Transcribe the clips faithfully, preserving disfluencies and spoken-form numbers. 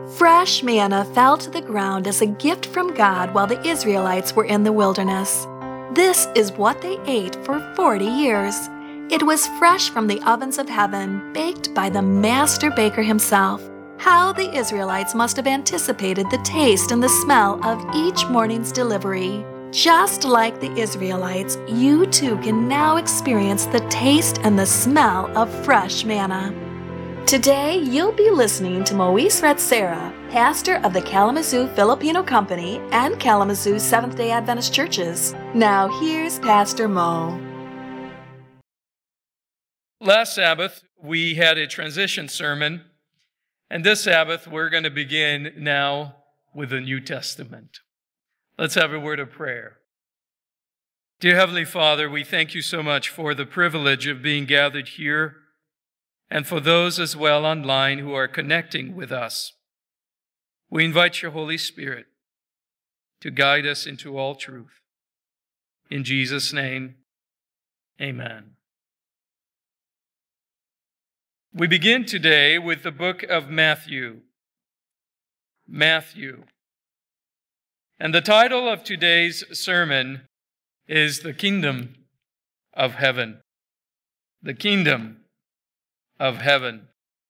Fresh manna fell to the ground as a gift from God while the Israelites were in the wilderness. This is what they ate for forty years. It was fresh from the ovens of heaven, baked by the master baker himself. How the Israelites must have anticipated the taste and the smell of each morning's delivery. Just like the Israelites, you too can now experience the taste and the smell of fresh manna. Today, you'll be listening to Moise Ratsera, pastor of the Kalamazoo Filipino Company and Kalamazoo Seventh-day Adventist Churches. Now, here's Pastor Mo. Last Sabbath, we had a transition sermon, and this Sabbath, we're going to begin now with the New Testament. Let's have a word of prayer. Dear Heavenly Father, we thank you so much for the privilege of being gathered here, and for those as well online who are connecting with us. We invite your Holy Spirit to guide us into all truth. In Jesus' name, amen. We begin today with the book of Matthew. Matthew. And the title of today's sermon is The Kingdom of Heaven. The Kingdom of Heaven.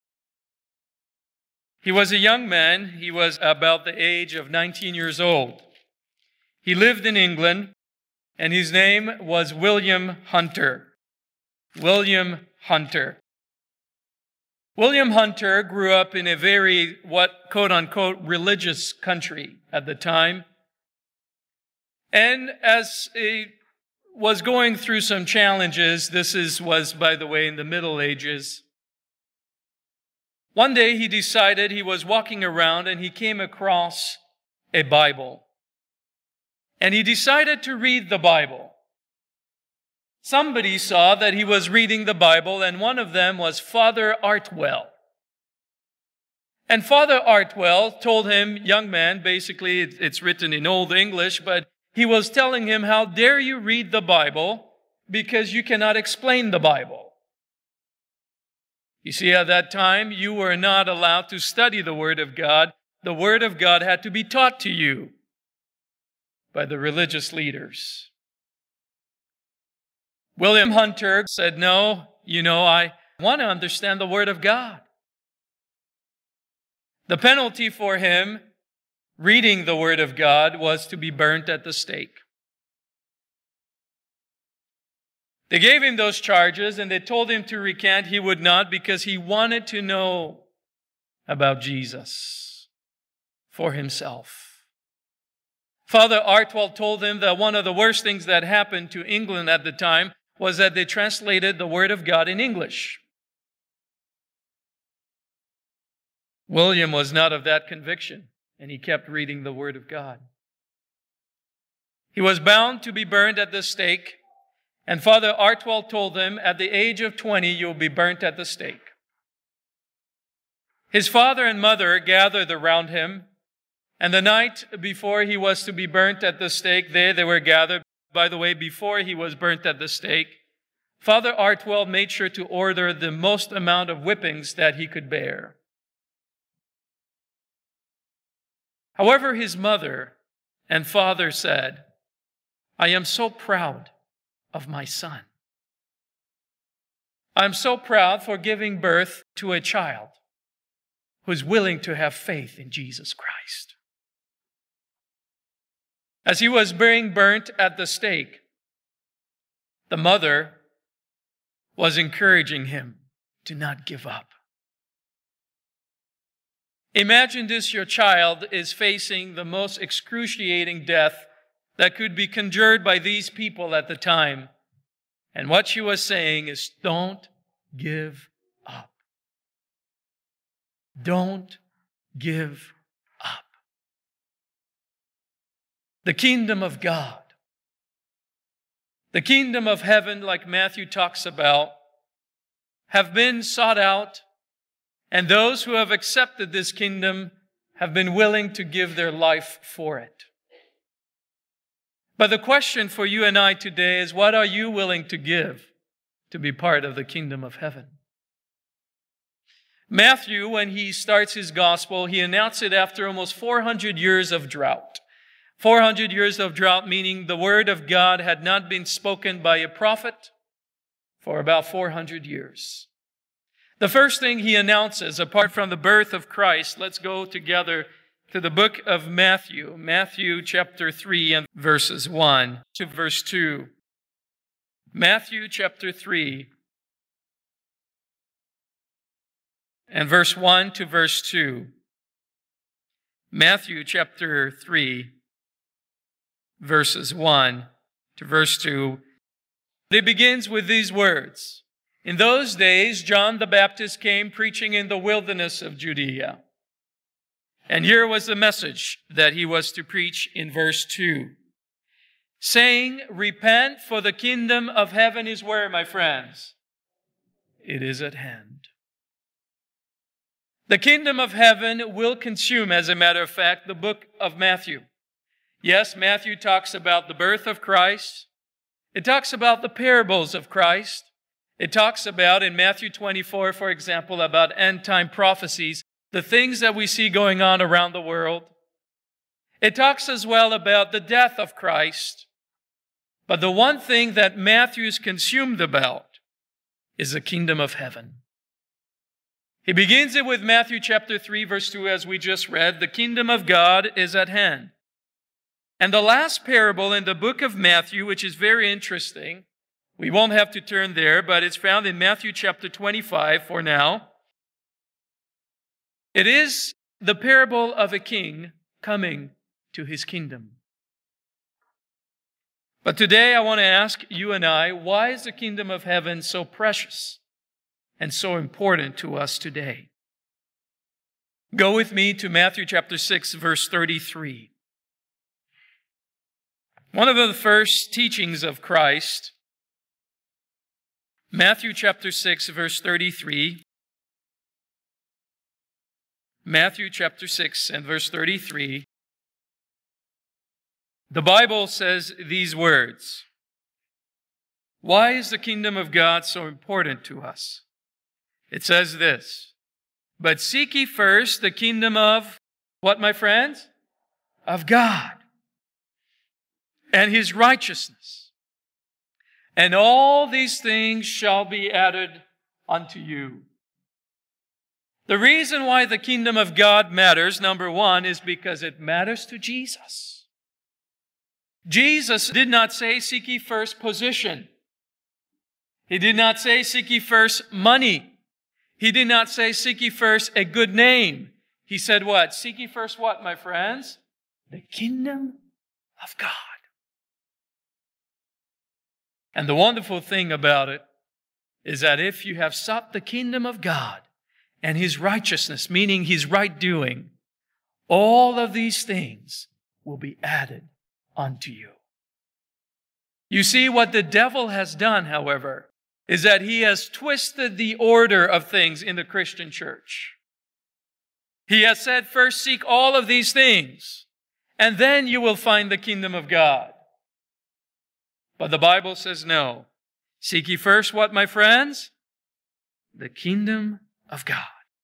He was a young man. He was about the age of nineteen years old. He lived in England, and his name was William Hunter. William Hunter. William Hunter grew up in a very, what, quote-unquote, religious country at the time. And as he was going through some challenges, this is, was, by the way, in the Middle Ages, one day he decided, he was walking around and he came across a Bible. And he decided to read the Bible. Somebody saw that he was reading the Bible, and one of them was Father Artwell. And Father Artwell told him, young man, basically it's written in Old English, but he was telling him, how dare you read the Bible because you cannot explain the Bible. You see, at that time, you were not allowed to study the Word of God. The Word of God had to be taught to you by the religious leaders. William Hunter said, no, you know, I want to understand the Word of God. The penalty for him reading the Word of God was to be burnt at the stake. They gave him those charges and they told him to recant. He would not, because he wanted to know about Jesus for himself. Father Artwell told him that one of the worst things that happened to England at the time was that they translated the Word of God in English. William was not of that conviction, and he kept reading the Word of God. He was bound to be burned at the stake. And Father Artwell told him, at the age of twenty, you'll be burnt at the stake. His father and mother gathered around him, and the night before he was to be burnt at the stake, they, they were gathered. By the way, before he was burnt at the stake, Father Artwell made sure to order the most amount of whippings that he could bear. However, his mother and father said, I am so proud of my son. I'm so proud for giving birth to a child who's willing to have faith in Jesus Christ. As he was being burnt at the stake, the mother was encouraging him to not give up. Imagine this, your child is facing the most excruciating death that could be conjured by these people at the time. And what she was saying is, don't give up. Don't give up. The kingdom of God, the kingdom of heaven, like Matthew talks about, have been sought out, and those who have accepted this kingdom have been willing to give their life for it. But the question for you and I today is, what are you willing to give to be part of the kingdom of heaven? Matthew, when he starts his gospel, he announced it after almost four hundred years of drought. four hundred years of drought, meaning the word of God had not been spoken by a prophet for about four hundred years. The first thing he announces, apart from the birth of Christ, let's go together to the book of Matthew, Matthew chapter three and verses one to verse two. Matthew chapter three and verse one to verse two. Matthew chapter three, verses one to verse two. It begins with these words. In those days, John the Baptist came preaching in the wilderness of Judea. And here was the message that he was to preach in verse two. Saying, repent, for the kingdom of heaven is where, my friends? It is at hand. The kingdom of heaven will consume, as a matter of fact, the book of Matthew. Yes, Matthew talks about the birth of Christ. It talks about the parables of Christ. It talks about, in Matthew twenty-four, for example, about end-time prophecies, the things that we see going on around the world. It talks as well about the death of Christ. But the one thing that Matthew is consumed about is the kingdom of heaven. He begins it with Matthew chapter three, verse two, as we just read. The kingdom of God is at hand. And the last parable in the book of Matthew, which is very interesting, we won't have to turn there, but it's found in Matthew chapter twenty-five for now. It is the parable of a king coming to his kingdom. But today I want to ask you and I, why is the kingdom of heaven so precious and so important to us today? Go with me to Matthew chapter six, verse thirty-three. One of the first teachings of Christ, Matthew chapter six, verse thirty-three. Matthew chapter six and verse thirty-three. The Bible says these words. Why is the kingdom of God so important to us? It says this. But seek ye first the kingdom of, what, my friends? Of God. And his righteousness. And all these things shall be added unto you. The reason why the kingdom of God matters, number one, is because it matters to Jesus. Jesus did not say, seek ye first position. He did not say, seek ye first money. He did not say, seek ye first a good name. He said what? Seek ye first what, my friends? The kingdom of God. And the wonderful thing about it is that if you have sought the kingdom of God and his righteousness, meaning his right doing, all of these things will be added unto you. You see, what the devil has done, however, is that he has twisted the order of things in the Christian church. He has said, first seek all of these things, and then you will find the kingdom of God. But the Bible says no. Seek ye first what, my friends? The kingdom of God.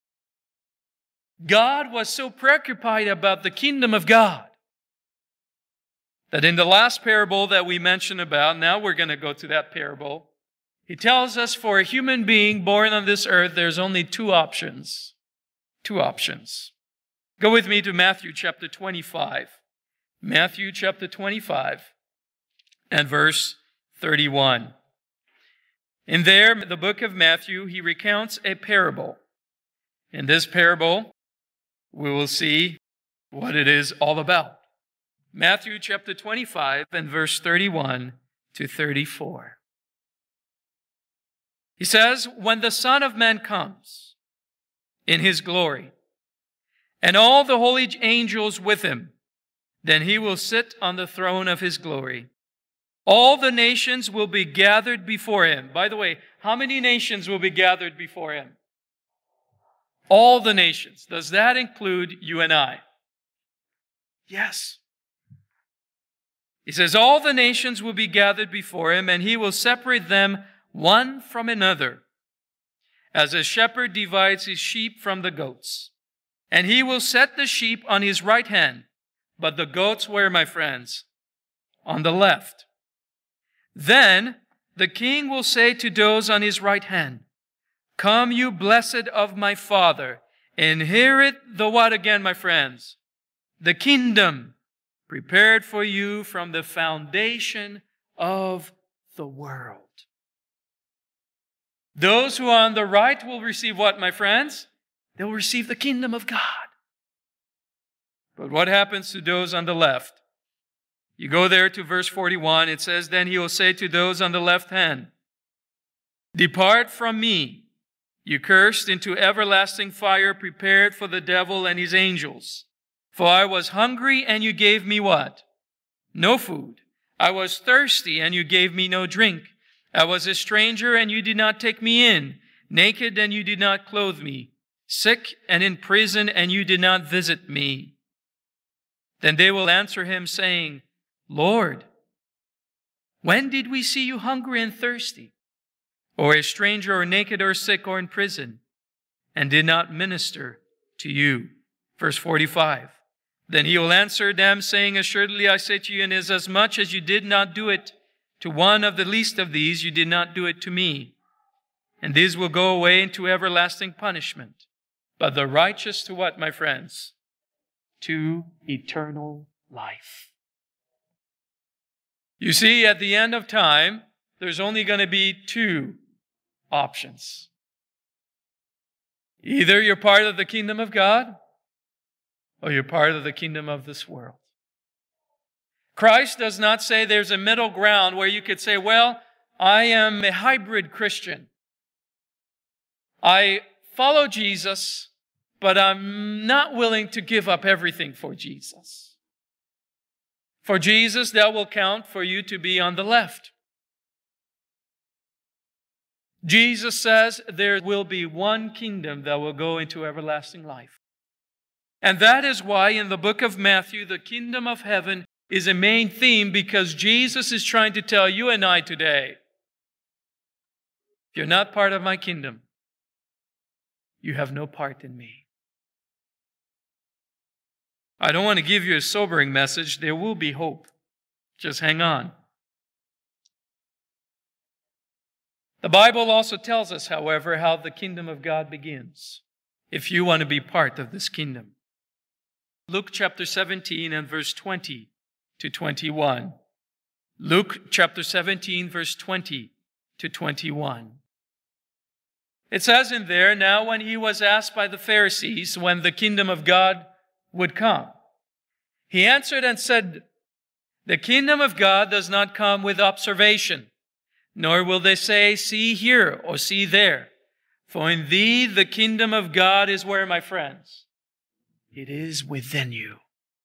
God was so preoccupied about the kingdom of God that in the last parable that we mentioned about, now we're going to go to that parable, he tells us for a human being born on this earth, there's only two options. Two options. Go with me to Matthew chapter twenty-five. Matthew chapter twenty-five and verse thirty-one. In there, the book of Matthew, he recounts a parable. In this parable, we will see what it is all about. Matthew chapter twenty-five and verse thirty-one to thirty-four. He says, when the Son of Man comes in his glory, and all the holy angels with him, then he will sit on the throne of his glory. All the nations will be gathered before him. By the way, how many nations will be gathered before him? All the nations. Does that include you and I? Yes. He says, all the nations will be gathered before him, and he will separate them one from another, as a shepherd divides his sheep from the goats. And he will set the sheep on his right hand, but the goats where, my friends? On the left. Then the king will say to those on his right hand, Come, you blessed of my Father, inherit the what again, my friends? The kingdom prepared for you from the foundation of the world. Those who are on the right will receive what, my friends? They'll receive the kingdom of God. But what happens to those on the left? You go there to verse forty-one. It says, Then he will say to those on the left hand, Depart from me, you cursed, into everlasting fire prepared for the devil and his angels. For I was hungry, and you gave me what? No food. I was thirsty, and you gave me no drink. I was a stranger, and you did not take me in. Naked, and you did not clothe me. Sick and in prison, and you did not visit me. Then they will answer him, saying, Lord, when did we see you hungry and thirsty, or a stranger, or naked, or sick, or in prison, and did not minister to you? Verse forty-five. Then he will answer them, saying, Assuredly I say to you, inasmuch as you did not do it to one of the least of these, you did not do it to me. And these will go away into everlasting punishment. But the righteous to what, my friends? To eternal life. You see, at the end of time, there's only going to be two options. Either you're part of the kingdom of God, or you're part of the kingdom of this world. Christ does not say there's a middle ground where you could say, well, I am a hybrid Christian. I follow Jesus, but I'm not willing to give up everything for Jesus. For Jesus, that will count for you to be on the left. Jesus says there will be one kingdom that will go into everlasting life. And that is why in the book of Matthew, the kingdom of heaven is a main theme, because Jesus is trying to tell you and I today, if you're not part of my kingdom, you have no part in me. I don't want to give you a sobering message. There will be hope. Just hang on. The Bible also tells us, however, how the kingdom of God begins, if you want to be part of this kingdom. Luke chapter seventeen and verse twenty to twenty-one. Luke chapter seventeen, verse twenty to twenty-one. It says in there, Now when he was asked by the Pharisees when the kingdom of God would come, he answered and said, The kingdom of God does not come with observation, nor will they say, See here or see there. For in thee the kingdom of God is where, my friends? It is within you.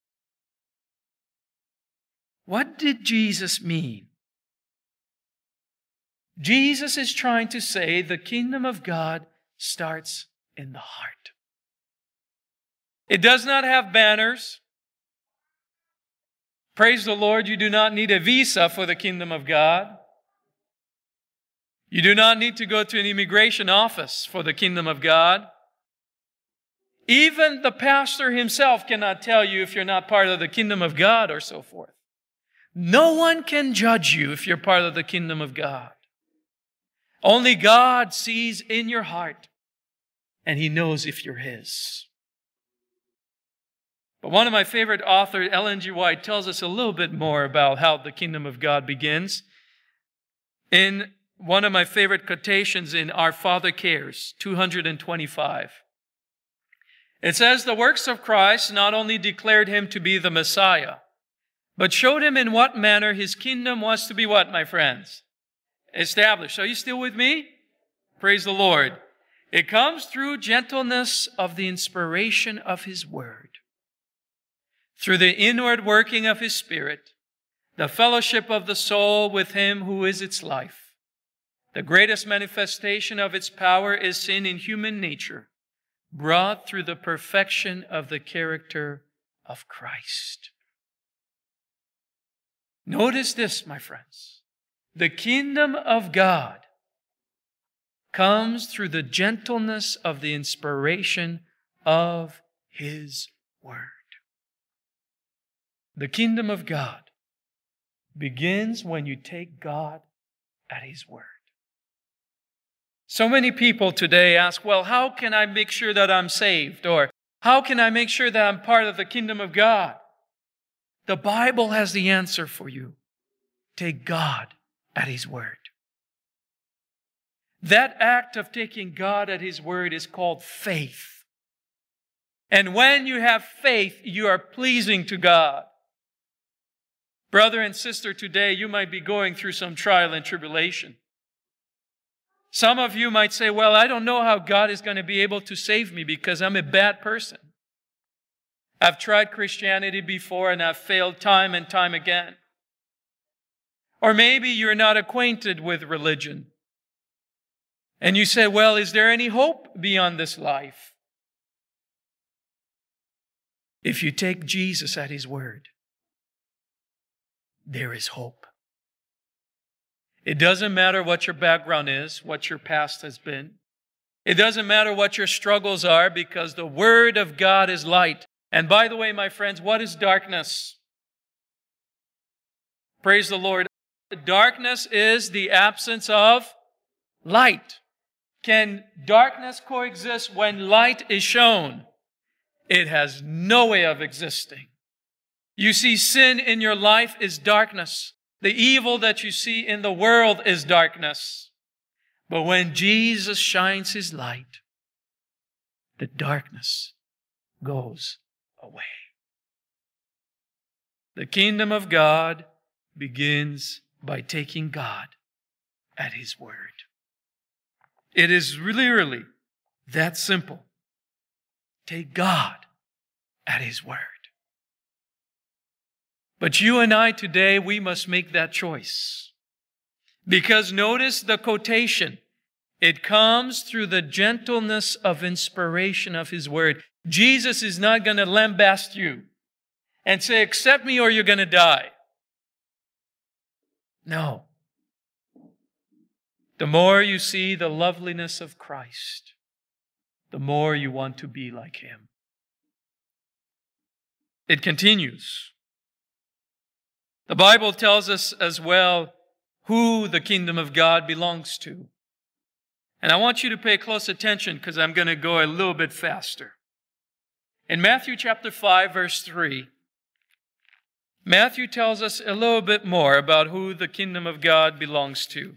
What did Jesus mean? Jesus is trying to say the kingdom of God starts in the heart. It does not have banners. Praise the Lord, you do not need a visa for the kingdom of God. You do not need to go to an immigration office for the kingdom of God. Even the pastor himself cannot tell you if you're not part of the kingdom of God or so forth. No one can judge you if you're part of the kingdom of God. Only God sees in your heart, and He knows if you're His. But one of my favorite authors, Ellen G. White, tells us a little bit more about how the kingdom of God begins. In one of my favorite quotations in Our Father Cares, two twenty-five. It says, The works of Christ not only declared Him to be the Messiah, but showed Him in what manner His kingdom was to be what, my friends? Established. Are you still with me? Praise the Lord. It comes through gentleness of the inspiration of His word, through the inward working of His Spirit, the fellowship of the soul with Him who is its life. The greatest manifestation of its power is seen in human nature, brought through the perfection of the character of Christ. Notice this, my friends. The kingdom of God comes through the gentleness of the inspiration of His Word. The kingdom of God begins when you take God at His Word. So many people today ask, well, how can I make sure that I'm saved? Or how can I make sure that I'm part of the kingdom of God? The Bible has the answer for you. Take God at His Word. That act of taking God at His Word is called faith. And when you have faith, you are pleasing to God. Brother and sister, today you might be going through some trial and tribulation. Some of you might say, well, I don't know how God is going to be able to save me because I'm a bad person. I've tried Christianity before and I've failed time and time again. Or maybe you're not acquainted with religion. And you say, well, is there any hope beyond this life? If you take Jesus at His Word, there is hope. It doesn't matter what your background is, what your past has been. It doesn't matter what your struggles are, because the Word of God is light. And by the way, my friends, what is darkness? Praise the Lord. Darkness is the absence of light. Can darkness coexist when light is shown? It has no way of existing. You see, sin in your life is darkness. The evil that you see in the world is darkness. But when Jesus shines His light, the darkness goes away. The kingdom of God begins by taking God at His Word. It is literally that simple. Take God at His Word. But you and I today, we must make that choice. Because notice the quotation. It comes through the gentleness of inspiration of His Word. Jesus is not going to lambast you and say, accept me or you're going to die. No. The more you see the loveliness of Christ, the more you want to be like Him. It continues. The Bible tells us as well who the kingdom of God belongs to. And I want you to pay close attention because I'm going to go a little bit faster. In Matthew chapter five, verse three, Matthew tells us a little bit more about who the kingdom of God belongs to.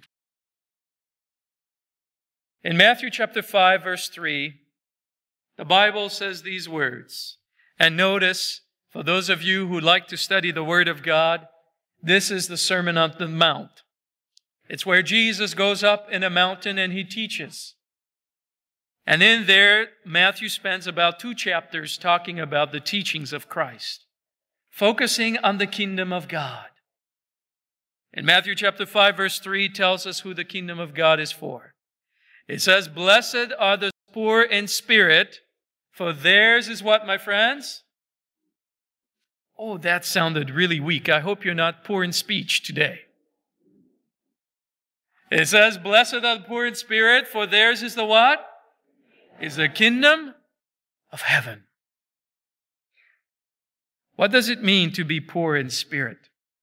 In Matthew chapter five, verse three, the Bible says these words. And notice, for those of you who like to study the Word of God, this is the Sermon on the Mount. It's where Jesus goes up in a mountain and He teaches. And in there, Matthew spends about two chapters talking about the teachings of Christ, focusing on the kingdom of God. In Matthew chapter five, verse three tells us who the kingdom of God is for. It says, blessed are the poor in spirit, for theirs is what, my friends? Oh, that sounded really weak. I hope you're not poor in speech today. It says, blessed are the poor in spirit, for theirs is the what? Is the kingdom of heaven. What does it mean to be poor in spirit?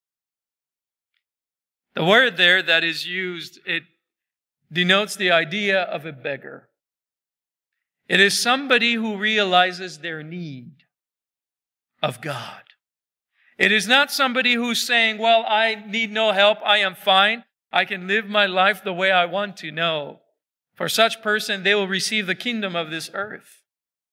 The word there that is used, it denotes the idea of a beggar. It is somebody who realizes their need of God. It is not somebody who's saying, well, I need no help, I am fine, I can live my life the way I want to. No. For such person, they will receive the kingdom of this earth.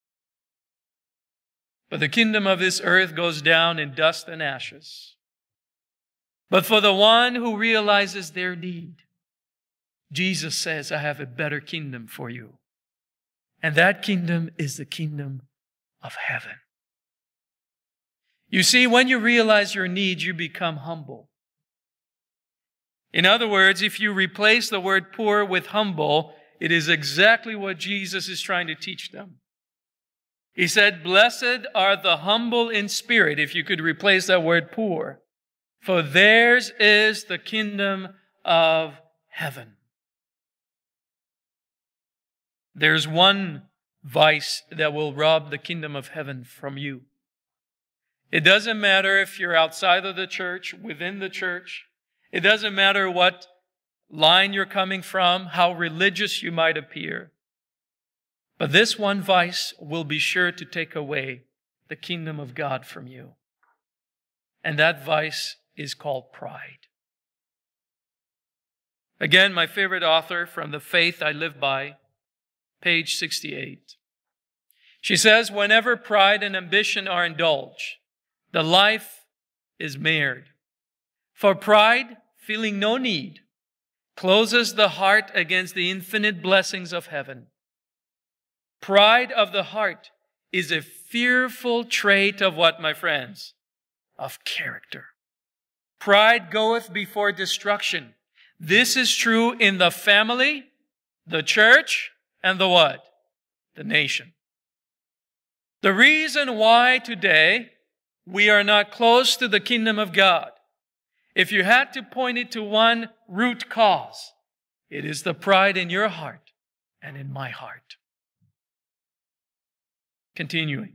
But the kingdom of this earth goes down in dust and ashes. But for the one who realizes their need, Jesus says, I have a better kingdom for you. And that kingdom is the kingdom of heaven. You see, when you realize your need, you become humble. In other words, if you replace the word poor with humble, it is exactly what Jesus is trying to teach them. He said, blessed are the humble in spirit, if you could replace that word poor, for theirs is the kingdom of heaven. There's one vice that will rob the kingdom of heaven from you. It doesn't matter if you're outside of the church, within the church. It doesn't matter what line you're coming from, how religious you might appear. But this one vice will be sure to take away the kingdom of God from you. And that vice is called pride. Again, my favorite author from The Faith I Live By, page sixty-eight. She says, whenever pride and ambition are indulged, the life is marred. For pride, feeling no need, closes the heart against the infinite blessings of heaven. Pride of the heart is a fearful trait of what, my friends? Of character. Pride goeth before destruction. This is true in the family, the church, and the what? The nation. The reason why today we are not close to the kingdom of God, if you had to point it to one root cause, it is the pride in your heart and in my heart. Continuing.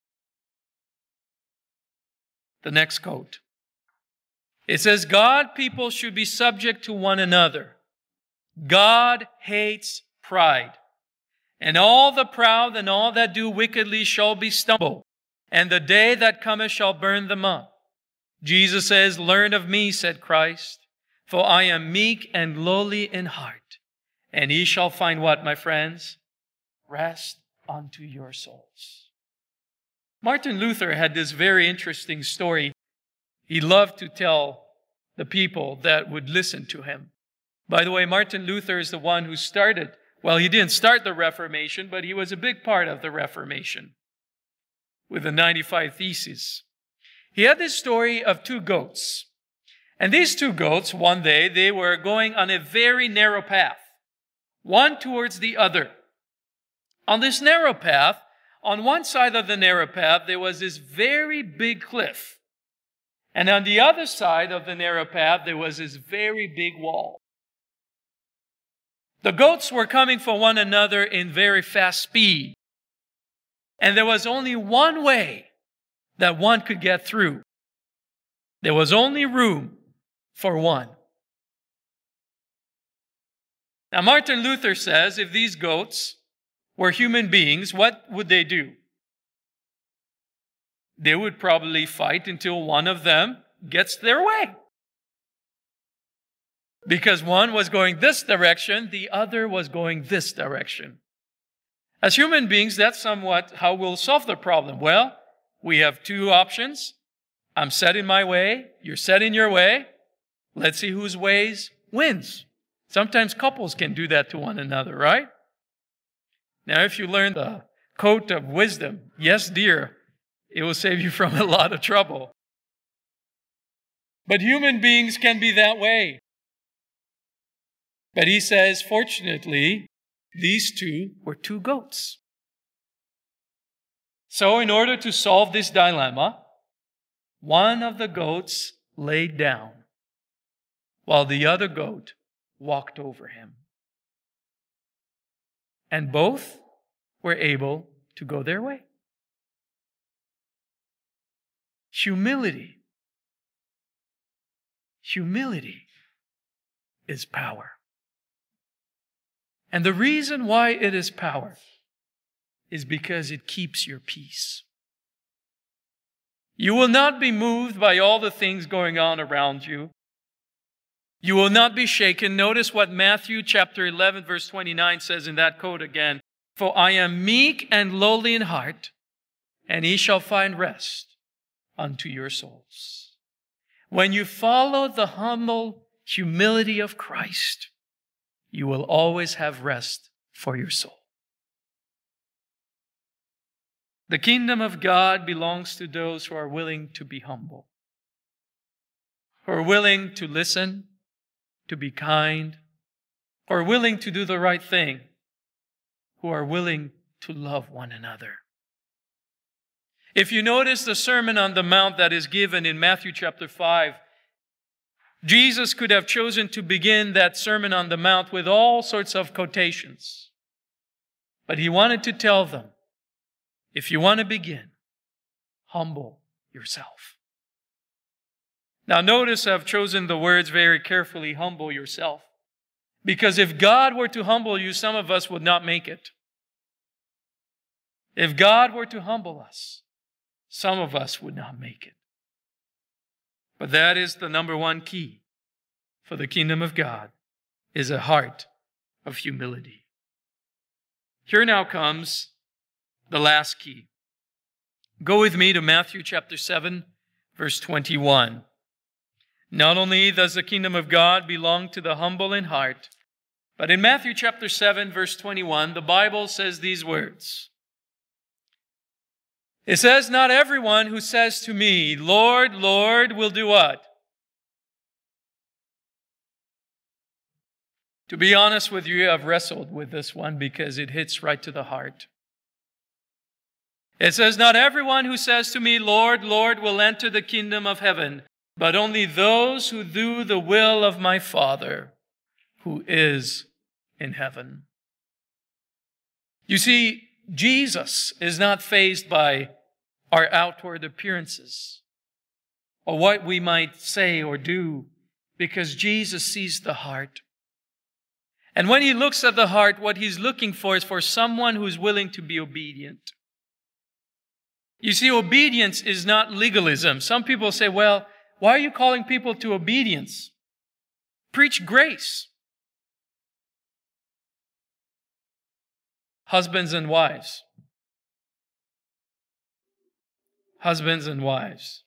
The next quote. It says, God people should be subject to one another. God hates pride. And all the proud and all that do wickedly shall be stumbled. And the day that cometh shall burn them up. Jesus says, learn of me, said Christ, for I am meek and lowly in heart. And ye shall find what, my friends? Rest unto your souls. Martin Luther had this very interesting story he loved to tell the people that would listen to him. By the way, Martin Luther is the one who started, well, he didn't start the Reformation, but he was a big part of the Reformation with the ninety-five Theses. He had this story of two goats. And these two goats, one day, they were going on a very narrow path, one towards the other. On this narrow path, on one side of the narrow path, there was this very big cliff. And on the other side of the narrow path, there was this very big wall. The goats were coming for one another in very fast speed. And there was only one way that one could get through. There was only room for one. Now, Martin Luther says if these goats were human beings, what would they do? They would probably fight until one of them gets their way. Because one was going this direction, the other was going this direction. As human beings, that's somewhat how we'll solve the problem. Well, we have two options. I'm set in my way. You're set in your way. Let's see whose ways wins. Sometimes couples can do that to one another, right? Now, if you learn the quote of wisdom, yes, dear, it will save you from a lot of trouble. But human beings can be that way. But he says, fortunately, these two were two goats. So in order to solve this dilemma, one of the goats laid down, while the other goat walked over him. And both were able to go their way. Humility. Humility is power. And the reason why it is power is because it keeps your peace. You will not be moved by all the things going on around you. You will not be shaken. Notice what Matthew chapter eleven verse twenty-nine says in that quote again. For I am meek and lowly in heart, and ye shall find rest unto your souls. When you follow the humble humility of Christ, you will always have rest for your soul. The kingdom of God belongs to those who are willing to be humble, who are willing to listen, to be kind, who are willing to do the right thing, who are willing to love one another. If you notice the Sermon on the Mount that is given in Matthew chapter five, Jesus could have chosen to begin that Sermon on the Mount with all sorts of quotations. But he wanted to tell them, if you want to begin, humble yourself. Now notice I've chosen the words very carefully, humble yourself. Because if God were to humble you, some of us would not make it. If God were to humble us, some of us would not make it. But that is the number one key for the kingdom of God, is a heart of humility. Here now comes the last key. Go with me to Matthew chapter seven, verse twenty-one. Not only does the kingdom of God belong to the humble in heart, but in Matthew chapter seven, verse twenty-one, the Bible says these words. It says, not everyone who says to me, Lord, Lord, will do what? To be honest with you, I've wrestled with this one because it hits right to the heart. It says, not everyone who says to me, Lord, Lord, will enter the kingdom of heaven, but only those who do the will of my Father who is in heaven. You see, Jesus is not fazed by our outward appearances or what we might say or do, because Jesus sees the heart. And when he looks at the heart, what he's looking for is for someone who's willing to be obedient. You see, obedience is not legalism. Some people say, well, why are you calling people to obedience? Preach grace. Husbands and wives. Husbands and wives.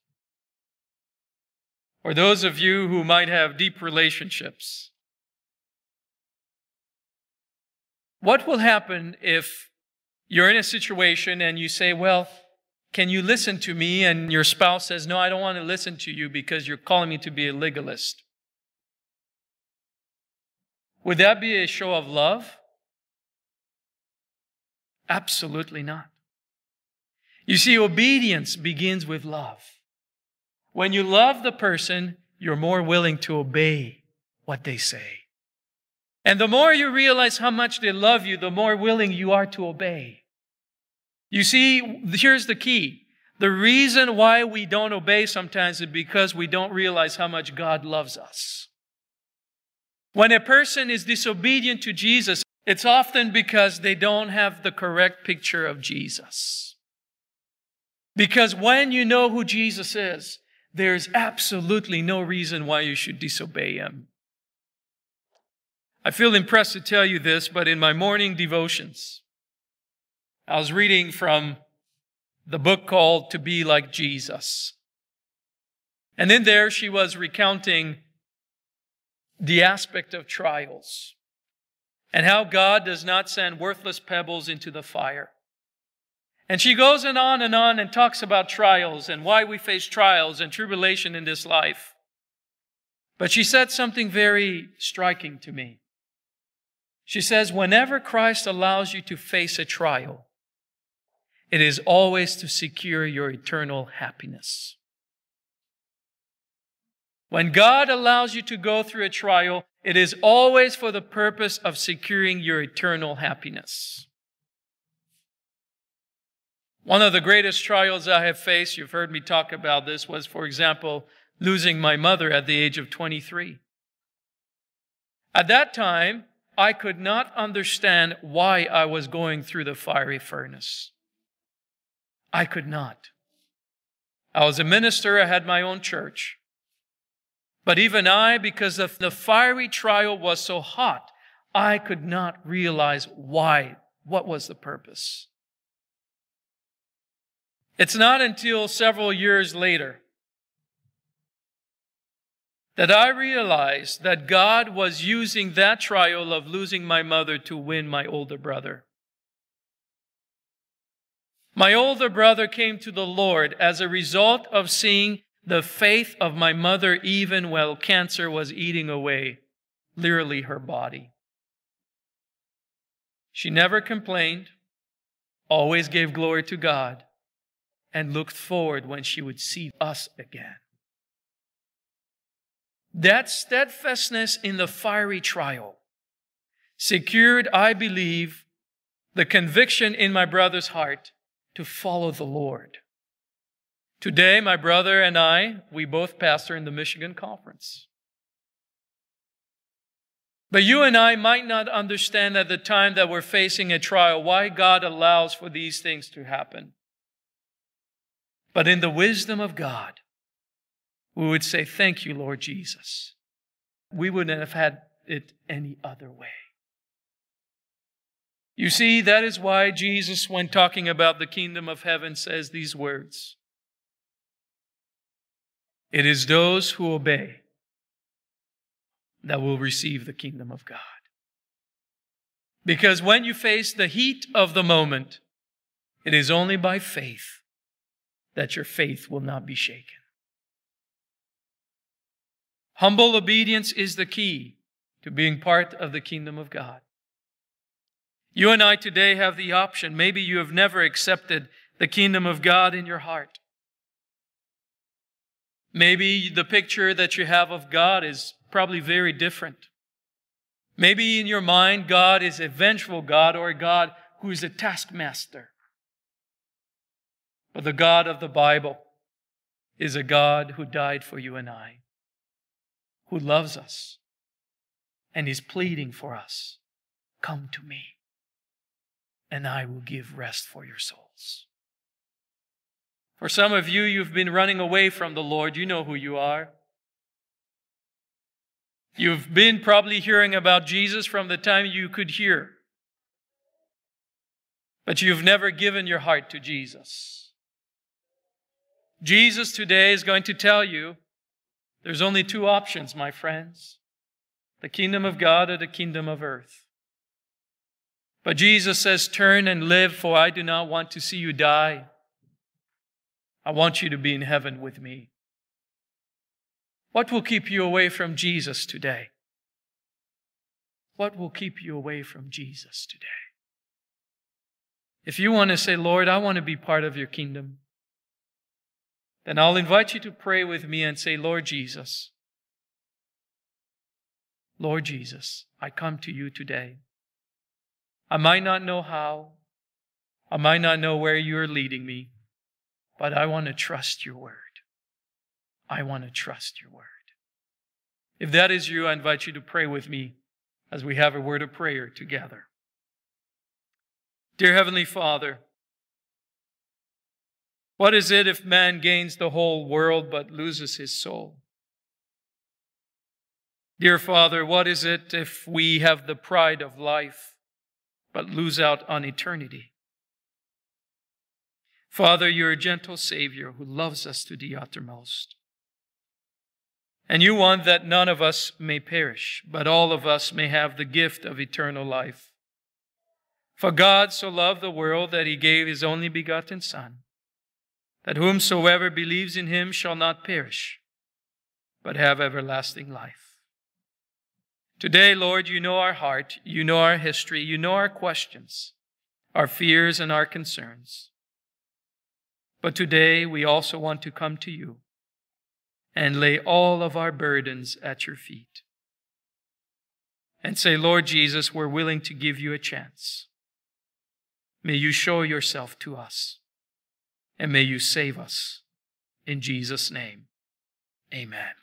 Or those of you who might have deep relationships. What will happen if you're in a situation and you say, well, can you listen to me? And your spouse says, no, I don't want to listen to you because you're calling me to be a legalist. Would that be a show of love? Absolutely not. You see, obedience begins with love. When you love the person, you're more willing to obey what they say. And the more you realize how much they love you, the more willing you are to obey. You see, here's the key. The reason why we don't obey sometimes is because we don't realize how much God loves us. When a person is disobedient to Jesus, it's often because they don't have the correct picture of Jesus. Because when you know who Jesus is, there's absolutely no reason why you should disobey Him. I feel impressed to tell you this, but in my morning devotions, I was reading from the book called To Be Like Jesus. And in there, she was recounting the aspect of trials and how God does not send worthless pebbles into the fire. And she goes on and on and talks about trials and why we face trials and tribulation in this life. But she said something very striking to me. She says, whenever Christ allows you to face a trial, it is always to secure your eternal happiness. When God allows you to go through a trial, it is always for the purpose of securing your eternal happiness. One of the greatest trials I have faced, you've heard me talk about this, was, for example, losing my mother at the age of twenty-three. At that time, I could not understand why I was going through the fiery furnace. I could not. I was a minister, I had my own church. But even I, because of the fiery trial was so hot, I could not realize why, what was the purpose. It's not until several years later that I realized that God was using that trial of losing my mother to win my older brother. My older brother came to the Lord as a result of seeing the faith of my mother even while cancer was eating away, literally her body. She never complained, always gave glory to God, and looked forward when she would see us again. That steadfastness in the fiery trial secured, I believe, the conviction in my brother's heart to follow the Lord. Today, my brother and I, we both pastor in the Michigan Conference. But you and I might not understand at the time that we're facing a trial why God allows for these things to happen. But in the wisdom of God, we would say, thank you, Lord Jesus. We wouldn't have had it any other way. You see, that is why Jesus, when talking about the kingdom of heaven, says these words. It is those who obey that will receive the kingdom of God. Because when you face the heat of the moment, it is only by faith that your faith will not be shaken. Humble obedience is the key to being part of the kingdom of God. You and I today have the option. Maybe you have never accepted the kingdom of God in your heart. Maybe the picture that you have of God is probably very different. Maybe in your mind, God is a vengeful God or a God who is a taskmaster. But the God of the Bible is a God who died for you and I, who loves us, and is pleading for us. Come to me, and I will give rest for your souls. For some of you, you've been running away from the Lord. You know who you are. You've been probably hearing about Jesus from the time you could hear. But you've never given your heart to Jesus. Jesus today is going to tell you there's only two options, my friends. The kingdom of God or the kingdom of earth. But Jesus says, turn and live, for I do not want to see you die. I want you to be in heaven with me. What will keep you away from Jesus today? What will keep you away from Jesus today? If you want to say, Lord, I want to be part of your kingdom, then I'll invite you to pray with me and say, Lord Jesus, Lord Jesus, I come to you today. I might not know how. I might not know where you are leading me. But I want to trust your word. I want to trust your word. If that is you, I invite you to pray with me as we have a word of prayer together. Dear Heavenly Father, what is it if man gains the whole world but loses his soul? Dear Father, what is it if we have the pride of life but lose out on eternity? Father, you're a gentle Savior who loves us to the uttermost. And you want that none of us may perish, but all of us may have the gift of eternal life. For God so loved the world that he gave his only begotten Son, that whomsoever believes in him shall not perish, but have everlasting life. Today, Lord, you know our heart, you know our history, you know our questions, our fears and our concerns. But today we also want to come to you and lay all of our burdens at your feet and say, Lord Jesus, we're willing to give you a chance. May you show yourself to us and may you save us. In Jesus' name, amen.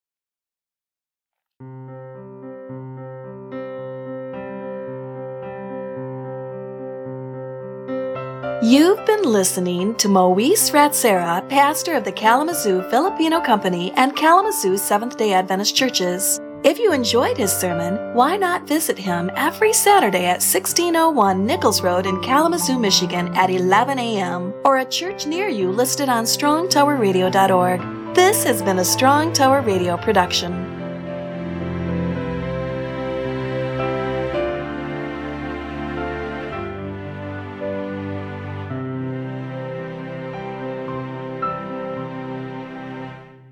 You've been listening to Moise Ratsera, pastor of the Kalamazoo Filipino Company and Kalamazoo Seventh-day Adventist Churches. If you enjoyed his sermon, why not visit him every Saturday at sixteen oh one Nichols Road in Kalamazoo, Michigan at eleven a.m. or a church near you listed on strong tower radio dot org. This has been a Strong Tower Radio production.